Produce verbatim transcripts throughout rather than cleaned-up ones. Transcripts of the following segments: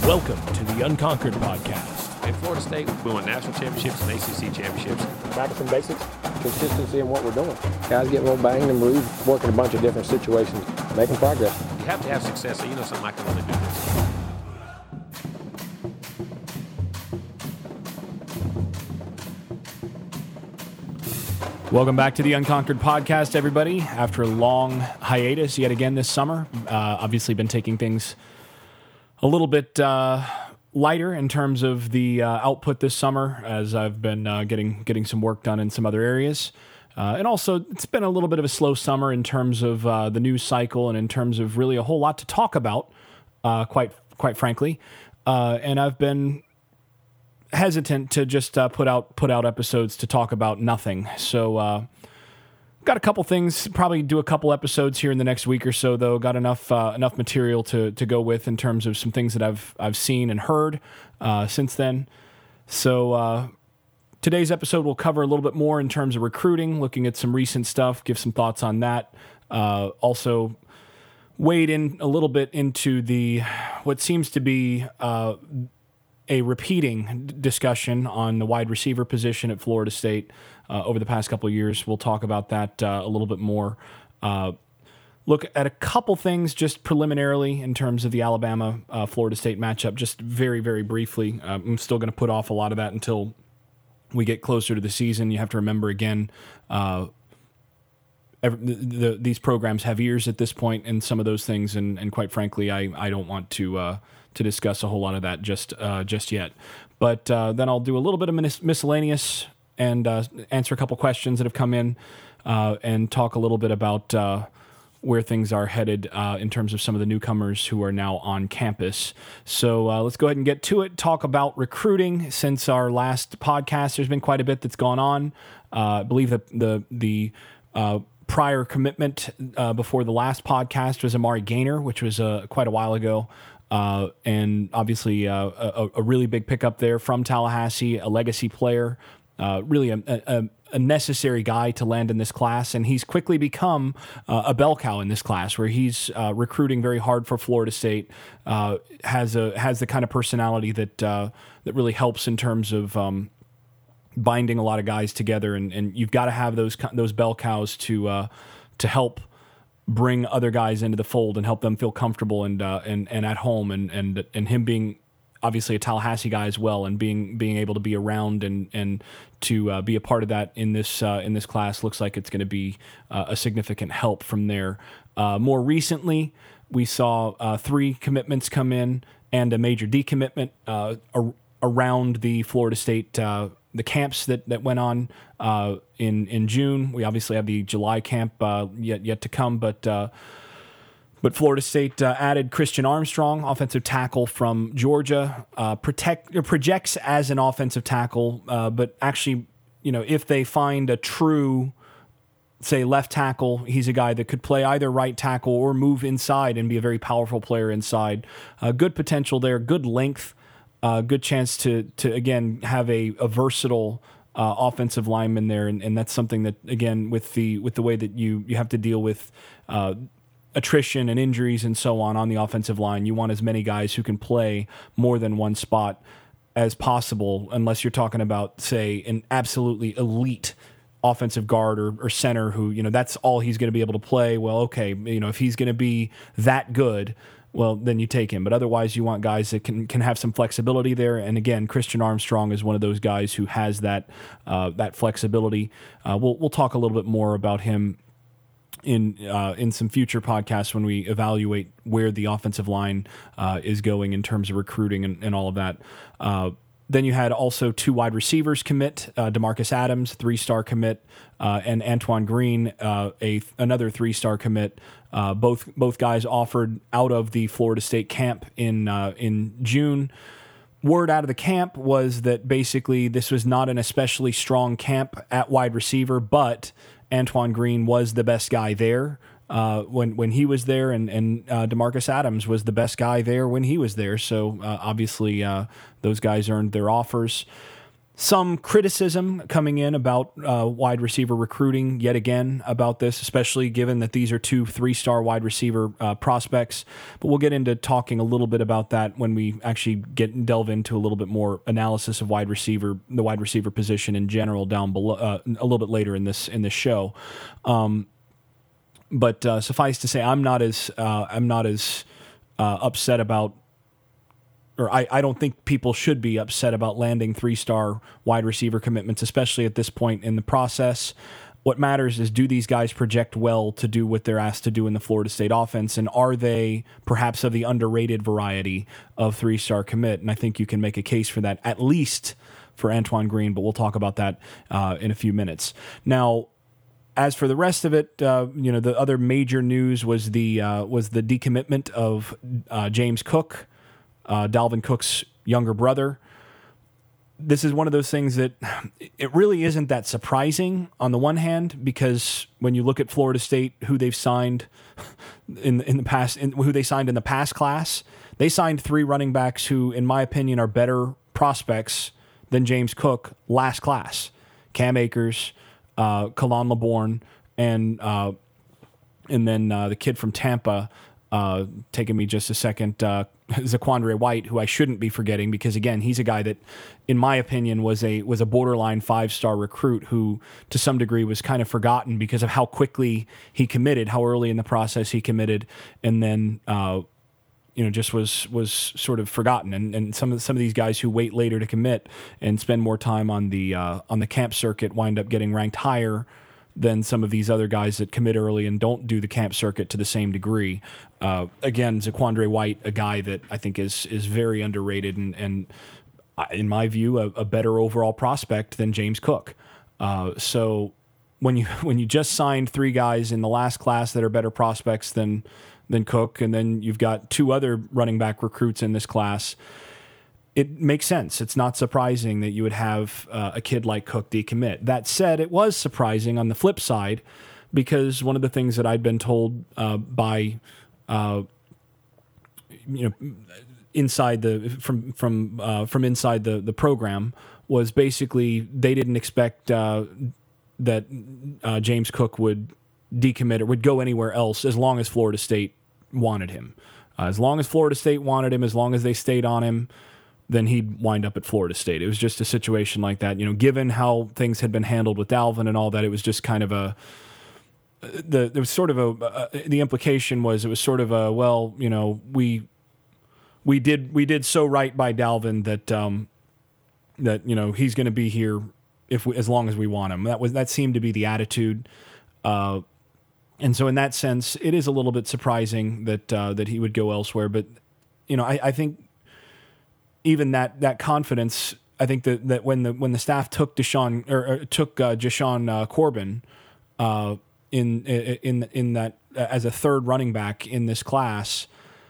Welcome to the Unconquered Podcast. At Florida State, we won national championships and A C C championships. Practicing basics, consistency in what we're doing. Guys getting a little banged and bruised, working a bunch of different situations, making progress. You have to have success, so you know something I can only do this. Welcome back to the Unconquered Podcast, everybody. After a long hiatus yet again this summer, uh, obviously been taking things a little bit uh, lighter in terms of the uh, output this summer, as I've been uh, getting getting some work done in some other areas. Uh, and also, it's been a little bit of a slow summer in terms of uh, the news cycle and in terms of really a whole lot to talk about, uh, quite quite frankly. Uh, and I've been hesitant to just uh, put out put out episodes to talk about nothing. So, uh, got a couple things. Probably do a couple episodes here in the next week or so, though. Got enough uh, enough material to to go with in terms of some things that I've I've seen and heard uh, since then. So uh, today's episode will cover a little bit more in terms of recruiting, looking at some recent stuff, give some thoughts on that. Uh, also, wade in a little bit into the what seems to be Uh, a repeating discussion on the wide receiver position at Florida State uh, over the past couple of years. We'll talk about that uh, a little bit more. Uh, look at a couple things just preliminarily in terms of the Alabama-Florida uh, State matchup, just very, very briefly. Uh, I'm still going to put off a lot of that until we get closer to the season. You have to remember, again, uh, every, the, the, these programs have years at this point and some of those things, and, and quite frankly, I, I don't want to... Uh, to discuss a whole lot of that just uh, just yet. But uh, then I'll do a little bit of mis- miscellaneous and uh, answer a couple questions that have come in uh, and talk a little bit about uh, where things are headed uh, in terms of some of the newcomers who are now on campus. So uh, let's go ahead and get to it. Talk about recruiting. Since our last podcast, there's been quite a bit that's gone on. Uh, I believe that the, the uh, prior commitment uh, before the last podcast was Amari Gainer, which was uh, quite a while ago. Uh, and obviously uh, a, a really big pickup there from Tallahassee, a legacy player, uh, really a, a, a necessary guy to land in this class. And he's quickly become uh, a bell cow in this class, where he's uh, recruiting very hard for Florida State, uh, has a has the kind of personality that uh, that really helps in terms of um, binding a lot of guys together. And, and you've got to have those those bell cows to uh, to help bring other guys into the fold and help them feel comfortable and uh, and and at home, and and and him being obviously a Tallahassee guy as well, and being being able to be around and and to uh, be a part of that in this uh, in this class looks like it's going to be uh, a significant help from there. Uh, more recently, we saw uh, three commitments come in and a major decommitment uh, ar- around the Florida State uh, the camps that, that went on uh, in in June. We obviously have the July camp uh, yet yet to come, but uh, but Florida State uh, added Christian Armstrong, offensive tackle from Georgia, uh, protect projects as an offensive tackle, uh, but actually, you know, if they find a true, say, left tackle, he's a guy that could play either right tackle or move inside and be a very powerful player inside. Uh, good potential there, good length. Uh, good chance to, to again, have a, a versatile uh, offensive lineman there, and, and that's something that, again, with the with the way that you, you have to deal with uh, attrition and injuries and so on on the offensive line, you want as many guys who can play more than one spot as possible, unless you're talking about, say, an absolutely elite offensive guard or, or center who, you know, that's all he's going to be able to play. Well, okay, you know, if he's going to be that good, well, then you take him. But otherwise, you want guys that can can have some flexibility there. And again, Christian Armstrong is one of those guys who has that uh, that flexibility. Uh, we'll we'll talk a little bit more about him in uh, in some future podcasts when we evaluate where the offensive line uh, is going in terms of recruiting and, and all of that. Uh, Then you had also two wide receivers commit, uh, DeMarcus Adams, three-star commit, uh, and Antoine Green, uh, a another three-star commit. Uh, both both guys offered out of the Florida State camp in uh, in June. Word out of the camp was that basically this was not an especially strong camp at wide receiver, but Antoine Green was the best guy there uh, when when he was there, and and uh, DeMarcus Adams was the best guy there when he was there. So uh, obviously uh, those guys earned their offers. Some criticism coming in about uh, wide receiver recruiting yet again about this, especially given that these are two three-star wide receiver uh, prospects. But we'll get into talking a little bit about that when we actually get delve into a little bit more analysis of wide receiver, the wide receiver position in general down below uh, a little bit later in this in this show. Um, but uh, suffice to say, I'm not as uh, I'm not as uh, upset about. Or I, I don't think people should be upset about landing three-star wide receiver commitments, especially at this point in the process. What matters is, do these guys project well to do what they're asked to do in the Florida State offense, and are they perhaps of the underrated variety of three-star commit? And I think you can make a case for that, at least for Antoine Green, but we'll talk about that uh, in a few minutes. Now, as for the rest of it, uh, you know, the other major news was the uh, was the decommitment of uh, James Cook, Uh, Dalvin Cook's younger brother. This is one of those things that it really isn't that surprising on the one hand, because when you look at Florida State, who they've signed in in the past, in, who they signed in the past class, they signed three running backs who, in my opinion, are better prospects than James Cook last class: Cam Akers, uh, Kalan LeBourne, and uh, and then uh, the kid from Tampa. Uh, taking me just a second, uh, Zaquandre White, who I shouldn't be forgetting, because again, he's a guy that, in my opinion, was a was a borderline five-star recruit who, to some degree, was kind of forgotten because of how quickly he committed, how early in the process he committed, and then uh, you know just was was sort of forgotten. And and some of some of these guys who wait later to commit and spend more time on the uh, on the camp circuit wind up getting ranked higher than some of these other guys that commit early and don't do the camp circuit to the same degree. Uh, again, Zaquandre White, a guy that I think is is very underrated and, and in my view, a, a better overall prospect than James Cook. Uh, so when you when you just signed three guys in the last class that are better prospects than than Cook, and then you've got two other running back recruits in this class, it makes sense. It's not surprising that you would have uh, a kid like Cook decommit. That said, it was surprising on the flip side, because one of the things that I'd been told uh, by, uh, you know, inside the from from uh, from inside the the program was basically they didn't expect uh, that uh, James Cook would decommit or would go anywhere else as long as Florida State wanted him. Uh, as long as Florida State wanted him, as long as they stayed on him, then he'd wind up at Florida State. It was just a situation like that. You know, given how things had been handled with Dalvin and all that, it was just kind of a, the, there was sort of a, uh, the implication was it was sort of a, well, you know, we, we did, we did so right by Dalvin that, um, that, you know, he's going to be here if we, as long as we want him. That was, that seemed to be the attitude. Uh, and so in that sense, it is a little bit surprising that, uh, that he would go elsewhere. But, you know, I, I think, even that that confidence, I think that, that when the when the staff took Deshaun or, or took uh, Jashawn uh, Corbin uh, in in in that uh, as a third running back in this class,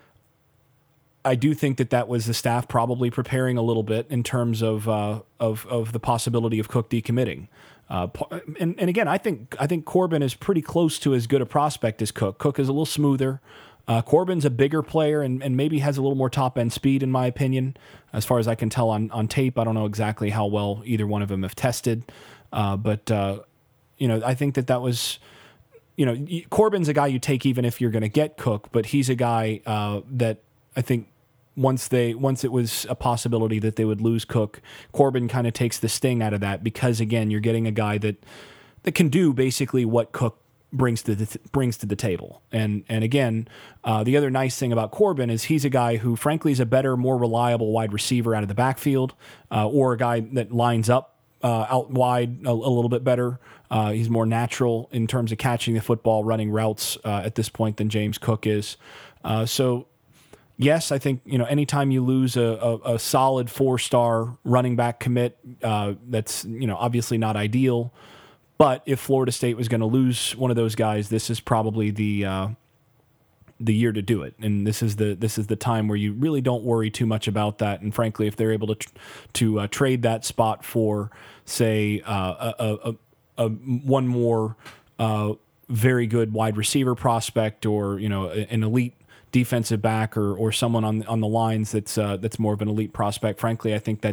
I do think that that was the staff probably preparing a little bit in terms of uh, of of the possibility of Cook decommitting. Uh, and and again, I think I think Corbin is pretty close to as good a prospect as Cook. Cook is a little smoother. Uh, Corbin's a bigger player and, and maybe has a little more top-end speed, in my opinion. As far as I can tell on, on tape, I don't know exactly how well either one of them have tested. Uh, but, uh, you know, I think that that was, you know, Corbin's a guy you take even if you're going to get Cook, but he's a guy uh, that I think once they once it was a possibility that they would lose Cook, Corbin kind of takes the sting out of that because, again, you're getting a guy that that can do basically what Cook brings to the brings to the table. And and again, uh, the other nice thing about Corbin is he's a guy who, frankly, is a better, more reliable wide receiver out of the backfield, uh, or a guy that lines up uh, out wide a, a little bit better. Uh, he's more natural in terms of catching the football, running routes uh, at this point than James Cook is. Uh, so, yes, I think, you know, anytime you lose a, a, a solid four-star running back commit, uh, that's, you know, obviously not ideal. But if Florida State was going to lose one of those guys, this is probably the uh, the year to do it, and this is the this is the time where you really don't worry too much about that. And frankly, if they're able to tr- to uh, trade that spot for, say, uh, a, a, a one more uh, very good wide receiver prospect, or you know, an elite defensive back, or or someone on on the lines that's uh, that's more of an elite prospect, frankly, I think that that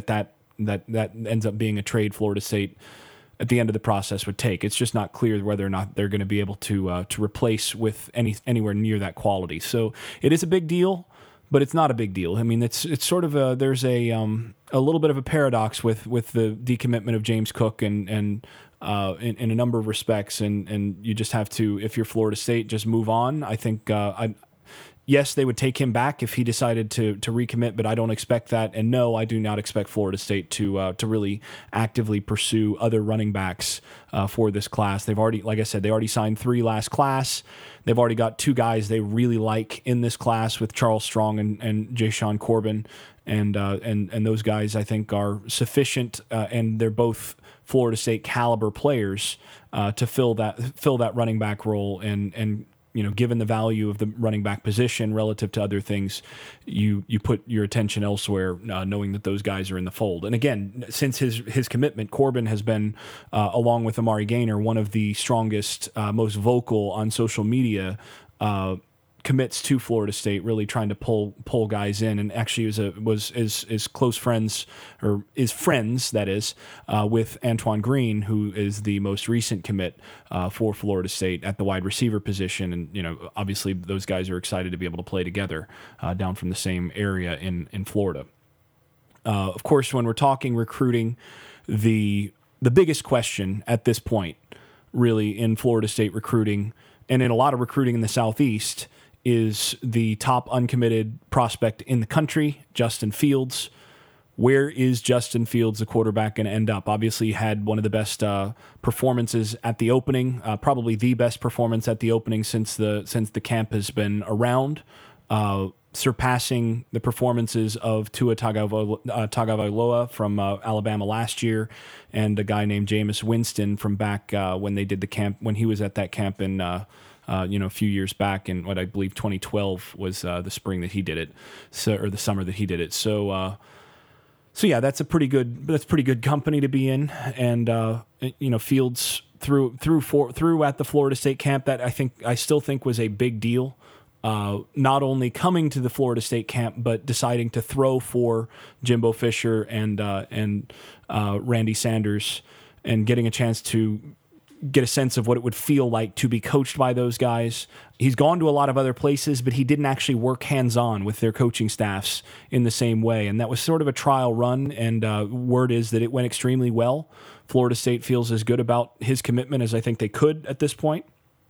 that that ends up being a trade Florida State at the end of the process would take. It's just not clear whether or not they're going to be able to uh, to replace with any anywhere near that quality. So it is a big deal, but it's not a big deal. I mean, it's it's sort of a there's a um, a little bit of a paradox with with the decommitment of James Cook and and uh, in, in a number of respects, and and you just have to, if you're Florida State, just move on. I think uh, I. Yes, they would take him back if he decided to to recommit, but I don't expect that. And no, I do not expect Florida State to uh, to really actively pursue other running backs uh, for this class. They've already, like I said, they already signed three last class. They've already got two guys they really like in this class with Charles Strong and, and Jashawn Corbin. And uh, and and those guys, I think, are sufficient, uh, and they're both Florida State caliber players uh, to fill that fill that running back role. And and you know, given the value of the running back position relative to other things, you you put your attention elsewhere, uh, knowing that those guys are in the fold. And again, since his his commitment, Corbin has been, uh, along with Amari Gaynor, one of the strongest, uh, most vocal on social media uh, commits to Florida State, really trying to pull pull guys in, and actually was a, was is is close friends or is friends that is uh, with Antoine Green, who is the most recent commit uh, for Florida State at the wide receiver position, and you know obviously those guys are excited to be able to play together uh, down from the same area in in Florida. Uh, of course, when we're talking recruiting, the the biggest question at this point, really in Florida State recruiting and in a lot of recruiting in the Southeast, is the top uncommitted prospect in the country, Justin Fields. Where is Justin Fields, the quarterback, going to end up? Obviously, he had one of the best uh, performances at the opening, uh, probably the best performance at the opening since the since the camp has been around, uh, surpassing the performances of Tua Tagovailoa, uh, Tagovailoa from uh, Alabama last year, and a guy named Jameis Winston from back uh, when they did the camp when he was at that camp in. Uh, Uh, you know, a few years back, in what I believe twenty twelve was uh, the spring that he did it, so or the summer that he did it. So, uh, so yeah, that's a pretty good that's pretty good company to be in. And uh, you know, Fields through through for, through at the Florida State camp, that I think I still think was a big deal. Uh, not only coming to the Florida State camp, but deciding to throw for Jimbo Fisher and uh, and uh, Randy Sanders, and getting a chance to get a sense of what it would feel like to be coached by those guys. He's gone to a lot of other places, but he didn't actually work hands-on with their coaching staffs in the same way. And that was sort of a trial run, and uh, word is that it went extremely well. Florida State feels as good about his commitment as I think they could at this point.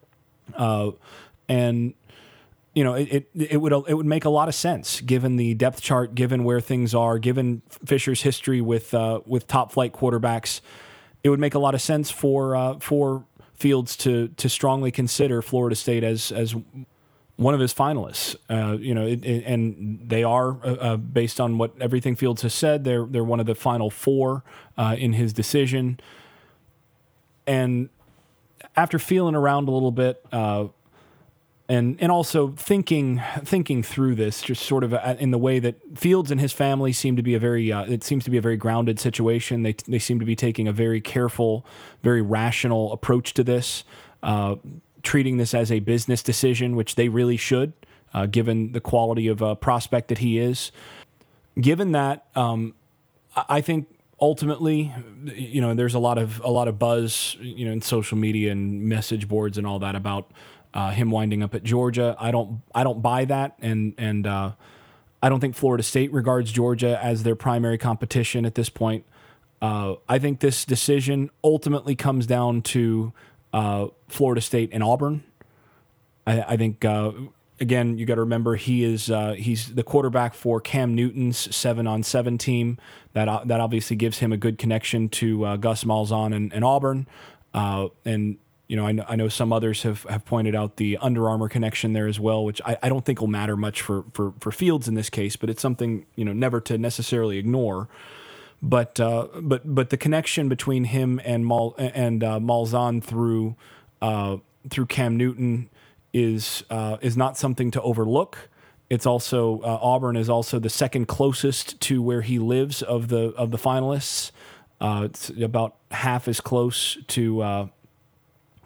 Uh, and you know, it, it it would it would make a lot of sense given the depth chart, given where things are, given Fisher's history with uh, with top flight quarterbacks. It would make a lot of sense for uh, for Fields to to strongly consider Florida State as as one of his finalists. Uh, you know, it, it, and they are uh, based on what everything Fields has said. They're they're one of the final four uh, in his decision. And after feeling around a little bit, uh, and and also thinking thinking through this, just sort of in the way that Fields and his family seem to be a very uh, it seems to be a very grounded situation. They they seem to be taking a very careful, very rational approach to this, uh, treating this as a business decision, which they really should, uh, given the quality of uh, prospect that he is. Given that, um, I think ultimately, you know, there's a lot of a lot of buzz, you know, in social media and message boards and all that about Uh, him winding up at Georgia. I don't I don't buy that, and and uh, I don't think Florida State regards Georgia as their primary competition at this point. Uh, I think this decision ultimately comes down to uh, Florida State and Auburn. I, I think uh, again, you got to remember he is uh, he's the quarterback for Cam Newton's seven on seven team. That uh, that obviously gives him a good connection to uh, Gus Malzahn and, and Auburn, uh, and. You know, I know, I know some others have, have pointed out the Under Armour connection there as well, which I, I don't think will matter much for, for, for Fields in this case, but it's something, you know, never to necessarily ignore. But uh, but but the connection between him and Mal and uh, Malzahn through uh, through Cam Newton is uh, is not something to overlook. It's also uh, Auburn is also the second closest to where he lives of the of the finalists. Uh, it's about half as close to. Uh,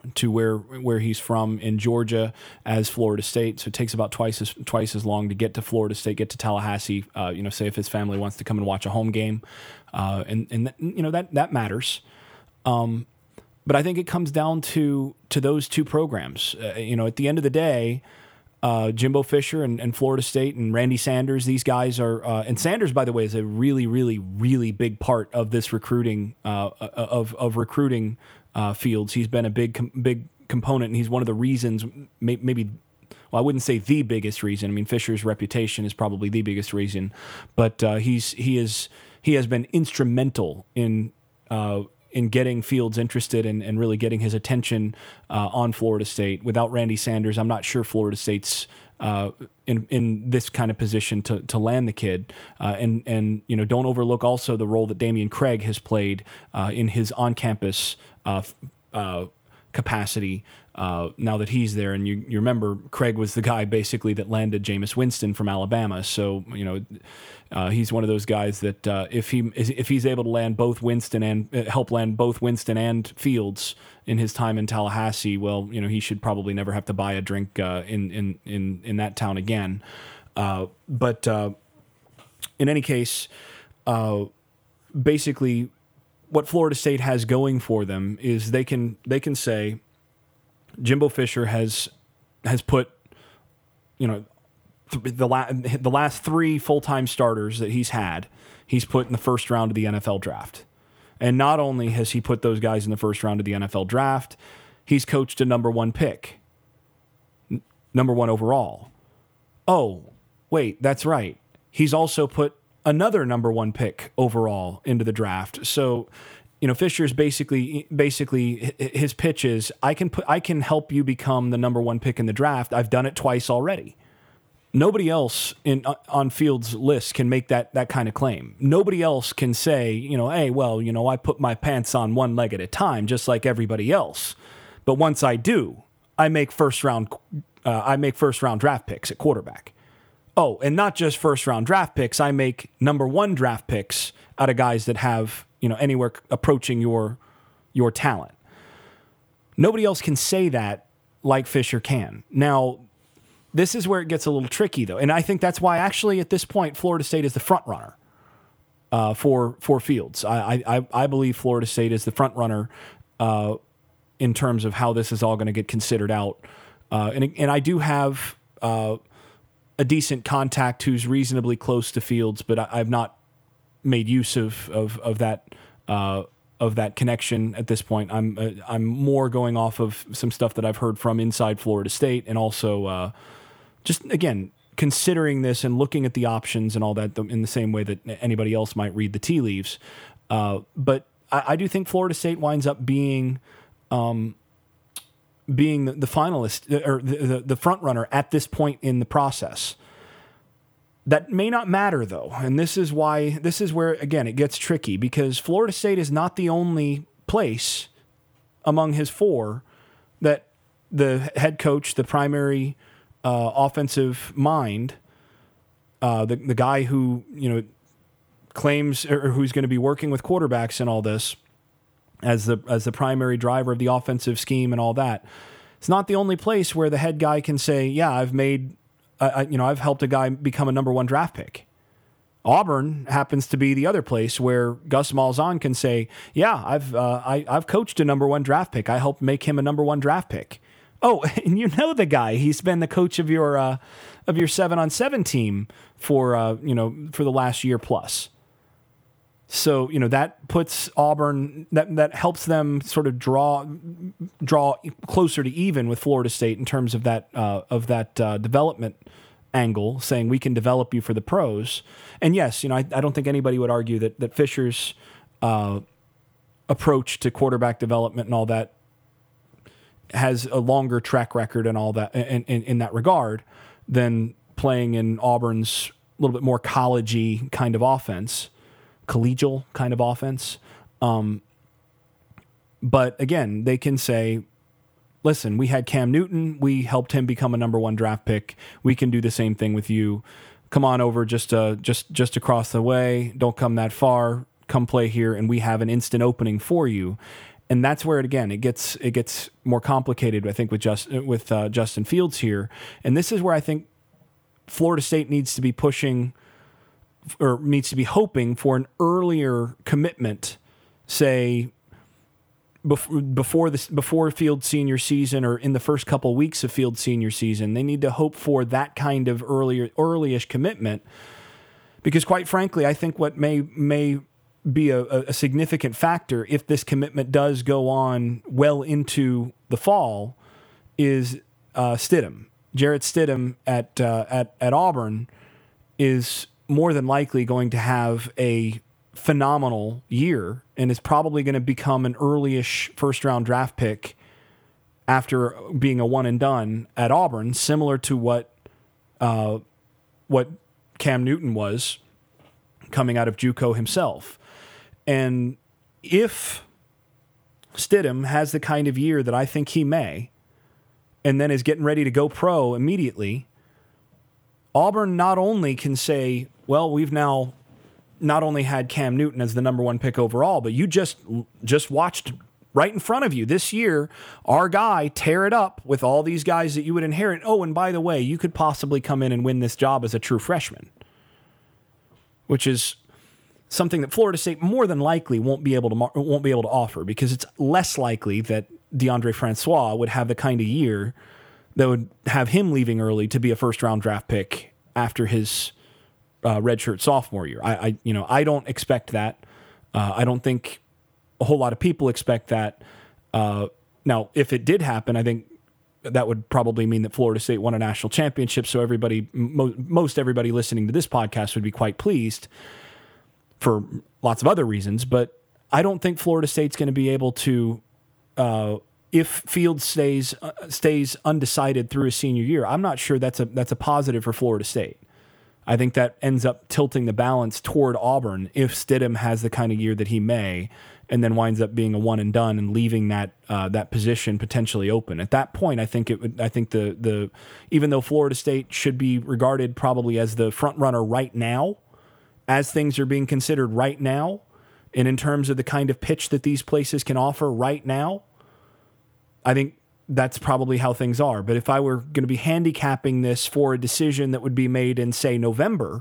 to where where he's from in Georgia as Florida State. So it takes about twice as twice as long to get to Florida State, get to Tallahassee. Uh, you know, say if his family wants to come and watch a home game, uh, and and you know that that matters. Um, but I think it comes down to to those two programs. Uh, you know, at the end of the day. Uh, Jimbo Fisher and, and Florida State and Randy Sanders, these guys are, uh, and Sanders, by the way, is a really, really, really big part of this recruiting, uh, of of recruiting uh, Fields. He's been a big, com- big component, and he's one of the reasons, may- maybe, well, I wouldn't say the biggest reason. I mean, Fisher's reputation is probably the biggest reason, but uh, he's he is he has been instrumental in. Uh, in getting Fields interested and, and really getting his attention uh, on Florida State. Without Randy Sanders, I'm not sure Florida State's uh, in in this kind of position to to land the kid. Uh, and and you know, don't overlook also the role that Damian Craig has played uh, in his on-campus uh, uh, capacity. Uh, now that he's there, and you, you remember Craig was the guy basically that landed Jameis Winston from Alabama. So you know uh, he's one of those guys that uh, if he if he's able to land both Winston and uh, help land both Winston and Fields in his time in Tallahassee, well, you know he should probably never have to buy a drink uh, in in in in that town again. Uh, but uh, in any case, uh, basically, what Florida State has going for them is they can they can say. Jimbo Fisher has has put, you know, th- the la- the last three full-time starters that he's had, he's put in the first round of the N F L draft. And not only has he put those guys in the first round of the N F L draft, he's coached a number one pick, N- number one overall. Oh, wait, that's right. He's also put another number one pick overall into the draft. So, you know, Fisher's basically basically his pitch is I can put I can help you become the number one pick in the draft. I've done it twice already. Nobody else in on Fields' list can make that that kind of claim. Nobody else can say, you know, hey, well, you know, I put my pants on one leg at a time, just like everybody else. But once I do, I make first round uh, I make first round draft picks at quarterback. Oh, and not just first round draft picks. I make number one draft picks out of guys that have. You know, anywhere approaching your your talent. Nobody else can say that like Fisher can. Now, this is where it gets a little tricky, though, and I think that's why actually at this point Florida State is the front runner uh, for for Fields. I, I I believe Florida State is the front runner uh, in terms of how this is all going to get considered out, uh, and and I do have uh, a decent contact who's reasonably close to Fields, but I, I've not. Made use of of of that uh, of that connection at this point. I'm uh, I'm more going off of some stuff that I've heard from inside Florida State, and also uh, just again considering this and looking at the options and all that in the same way that anybody else might read the tea leaves. Uh, but I, I do think Florida State winds up being um, being the, the finalist or the, the the front runner at this point in the process. That may not matter, though, and this is why this is where, again, it gets tricky, because Florida State is not the only place among his four that the head coach, the primary uh, offensive mind, uh, the the guy who, you know, claims or who's going to be working with quarterbacks and all this as the as the primary driver of the offensive scheme and all that. It's not the only place where the head guy can say, "Yeah, I've made." I, you know, I've helped a guy become a number one draft pick. Auburn happens to be the other place where Gus Malzahn can say, "Yeah, I've uh, I, I've coached a number one draft pick. I helped make him a number one draft pick." Oh, and you know the guy. He's been the coach of your uh, of your seven on seven team for uh, you know for the last year plus. So you know that puts Auburn that that helps them sort of draw draw closer to even with Florida State in terms of that uh, of that uh, development angle, saying we can develop you for the pros. And yes, you know I, I don't think anybody would argue that that Fisher's uh, approach to quarterback development and all that has a longer track record and all that in, in, in that regard than playing in Auburn's a little bit more college-y kind of offense. Collegial kind of offense. Um, but again, they can say, listen, we had Cam Newton. We helped him become a number one draft pick. We can do the same thing with you. Come on over just uh, just just across the way. Don't come that far. Come play here, and we have an instant opening for you. And that's where it again it gets it gets more complicated. I think with just with uh, Justin Fields here, and this is where I think Florida State needs to be pushing or needs to be hoping for an earlier commitment, say before before this before Fields' senior season or in the first couple weeks of Fields' senior season. They need to hope for that kind of earlier early-ish commitment, because quite frankly, I think what may may be a, a significant factor if this commitment does go on well into the fall is uh, Stidham. Jarrett Stidham at uh, at at Auburn is more than likely going to have a phenomenal year and is probably going to become an early-ish first-round draft pick after being a one and done at Auburn, similar to what uh, what Cam Newton was coming out of JUCO himself. And if Stidham has the kind of year that I think he may, and then is getting ready to go pro immediately, Auburn not only can say, well, we've now not only had Cam Newton as the number one pick overall, but you just just watched right in front of you this year our guy tear it up with all these guys that you would inherit. Oh, and by the way, you could possibly come in and win this job as a true freshman, which is something that Florida State more than likely won't be able to won't be able to offer, because it's less likely that DeAndre Francois would have the kind of year that would have him leaving early to be a first round draft pick after his uh, redshirt sophomore year. I, I you know I don't expect that. Uh, I don't think a whole lot of people expect that. Uh, now, if it did happen, I think that would probably mean that Florida State won a national championship. So everybody, mo- most everybody listening to this podcast would be quite pleased, for lots of other reasons. But I don't think Florida State's going to be able to, uh, if Fields stays uh, stays undecided through his senior year. I'm not sure that's a that's a positive for Florida State. I think that ends up tilting the balance toward Auburn if Stidham has the kind of year that he may, and then winds up being a one and done and leaving that uh, that position potentially open. At that point, I think it would. I think the the even though Florida State should be regarded probably as the front runner right now, as things are being considered right now, and in terms of the kind of pitch that these places can offer right now, I think that's probably how things are. But if I were going to be handicapping this for a decision that would be made in, say, November,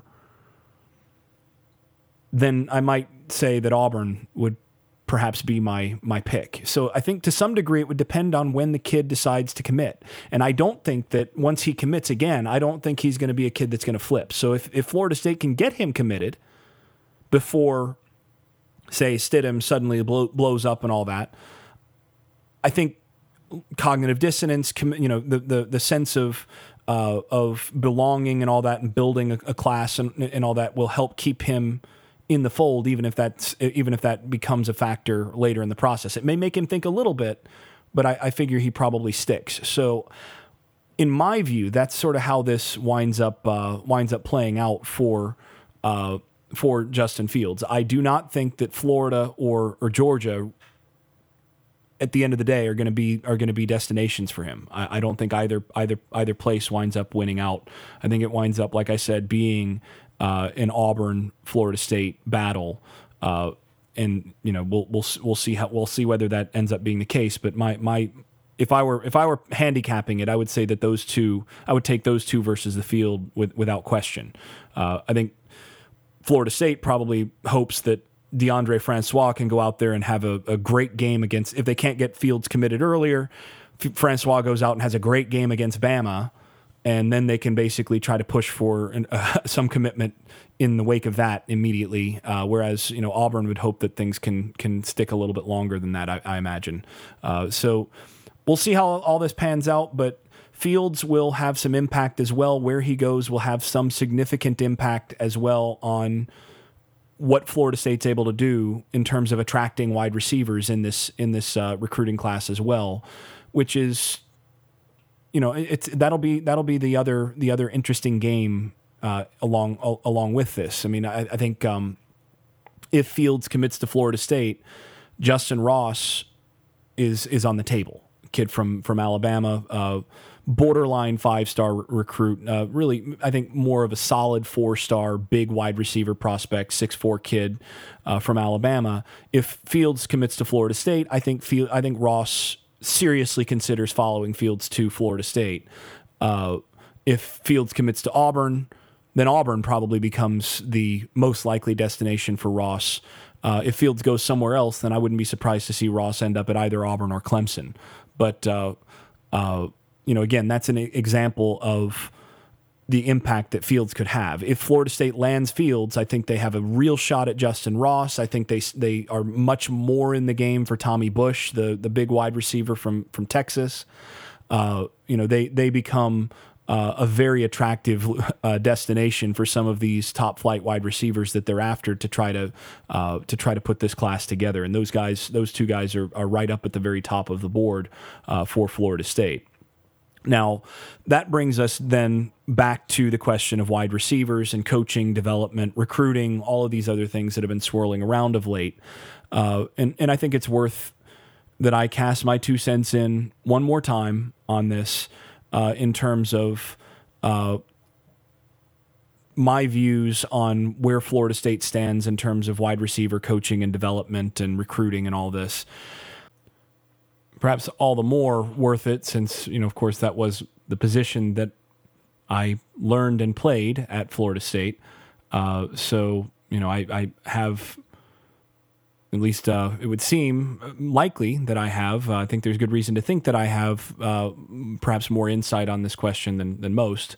then I might say that Auburn would perhaps be my my pick. So I think to some degree it would depend on when the kid decides to commit. And I don't think that once he commits again, I don't think he's going to be a kid that's going to flip. So if, if Florida State can get him committed before, say, Stidham suddenly blow, blows up and all that, I think cognitive dissonance, you know, the the, the sense of uh, of belonging and all that, and building a, a class and, and all that will help keep him in the fold, even if that's even if that becomes a factor later in the process. It may make him think a little bit, but I, I figure he probably sticks. So, in my view, that's sort of how this winds up uh, winds up playing out for uh, for Justin Fields. I do not think that Florida or or Georgia, at the end of the day, are going to be are going to be destinations for him. I, I don't think either either either place winds up winning out. I think it winds up, like I said, being Uh, an Auburn Florida State battle, uh, and you know we'll we'll we'll see how we'll see whether that ends up being the case. But my my if I were if I were handicapping it, I would say that those two I would take those two versus the field with, without question. Uh, I think Florida State probably hopes that DeAndre Francois can go out there and have a, a great game against. If they can't get Fields committed earlier, Francois goes out and has a great game against Bama. And then they can basically try to push for an, uh, some commitment in the wake of that immediately. Uh, whereas, you know, Auburn would hope that things can can stick a little bit longer than that, I, I imagine. Uh, so we'll see how all this pans out. But Fields will have some impact as well. Where he goes will have some significant impact as well on what Florida State's able to do in terms of attracting wide receivers in this in this uh, recruiting class as well, which is. You know, it's that'll be that'll be the other the other interesting game uh, along uh, along with this. I mean, I, I think um, if Fields commits to Florida State, Justin Ross is is on the table. Kid from from Alabama, uh, borderline five-star re- recruit. Uh, really, I think more of a solid four-star, big wide receiver prospect, six foot four kid uh, from Alabama. If Fields commits to Florida State, I think Field, I think Ross seriously considers following Fields to Florida State. Uh, if Fields commits to Auburn, then Auburn probably becomes the most likely destination for Ross. Uh, if Fields goes somewhere else, then I wouldn't be surprised to see Ross end up at either Auburn or Clemson. But, uh, uh, you know, again, that's an example of the impact that Fields could have. If Florida State lands Fields, I think they have a real shot at Justin Ross. I think they they are much more in the game for Tommy Bush, the the big wide receiver from from Texas. Uh, you know, they they become uh, a very attractive uh, destination for some of these top flight wide receivers that they're after to try to uh, to try to put this class together. And those guys, those two guys, are are right up at the very top of the board uh, for Florida State. Now, that brings us then back to the question of wide receivers and coaching, development, recruiting, all of these other things that have been swirling around of late. Uh, and, and I think it's worth that I cast my two cents in one more time on this uh, in terms of uh, my views on where Florida State stands in terms of wide receiver coaching and development and recruiting and all this. Perhaps all the more worth it since, you know, of course, that was the position that I learned and played at Florida State. Uh, so, you know, I, I have, at least uh, it would seem likely that I have. Uh, I think there's good reason to think that I have uh, perhaps more insight on this question than, than most.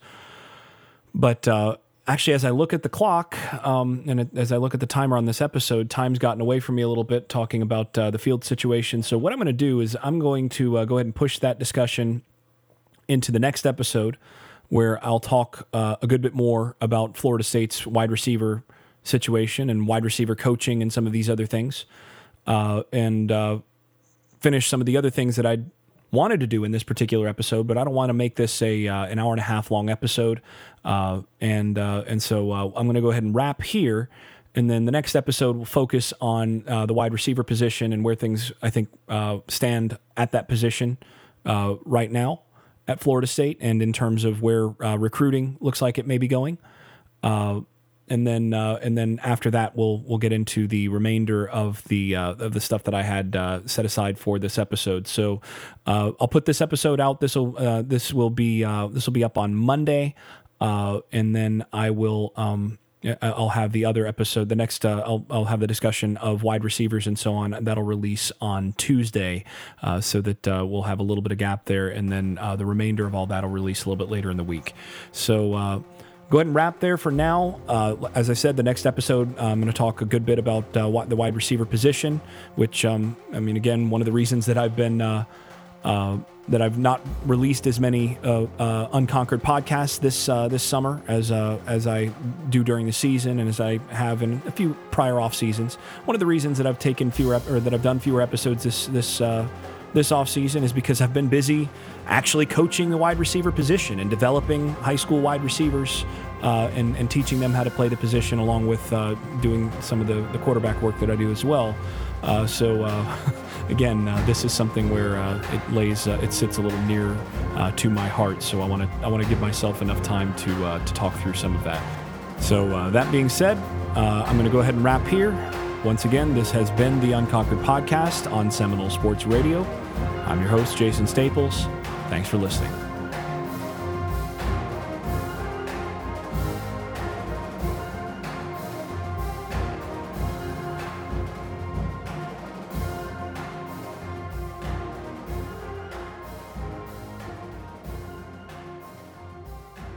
But uh, actually, as I look at the clock, um, and it, as I look at the timer on this episode, time's gotten away from me a little bit talking about uh, the field situation. So what I'm going to do is I'm going to uh, go ahead and push that discussion into the next episode, where I'll talk uh, a good bit more about Florida State's wide receiver situation and wide receiver coaching and some of these other things, uh, and uh, finish some of the other things that I wanted to do in this particular episode, but I don't want to make this a uh, an hour and a half long episode, uh, and uh, and so uh, I'm going to go ahead and wrap here, and then the next episode will focus on uh, the wide receiver position and where things I think uh, stand at that position uh, right now at Florida State, and in terms of where uh, recruiting looks like it may be going. Uh, And then, uh, and then after that, we'll we'll get into the remainder of the uh, of the stuff that I had uh, set aside for this episode. So uh, I'll put this episode out. This will uh, this will be uh, this will be up on Monday, uh, and then I will um, I'll have the other episode. The next uh, I'll I'll have the discussion of wide receivers and so on. That'll release on Tuesday, uh, so that uh, we'll have a little bit of gap there, and then uh, the remainder of all that will release a little bit later in the week. So. Uh, Go ahead and wrap there for now. Uh, as I said, the next episode, uh, I'm going to talk a good bit about uh, what the wide receiver position, which, um, I mean, again, one of the reasons that I've been, uh, uh, that I've not released as many uh, uh, Unconquered podcasts this uh, this summer as uh, as I do during the season and as I have in a few prior off seasons. One of the reasons that I've taken fewer ep- or that I've done fewer episodes this this uh, this off season is because I've been busy actually coaching the wide receiver position and developing high school wide receivers uh, and, and teaching them how to play the position, along with uh, doing some of the, the quarterback work that I do as well. Uh, so uh, again, uh, this is something where uh, it lays, uh, it sits a little near uh, to my heart. So I want to, I want to give myself enough time to uh, to talk through some of that. So uh, that being said, uh, I'm going to go ahead and wrap here. Once again, this has been the Unconquered Podcast on Seminole Sports Radio. I'm your host, Jason Staples. Thanks for listening.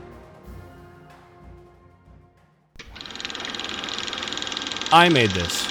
I made this.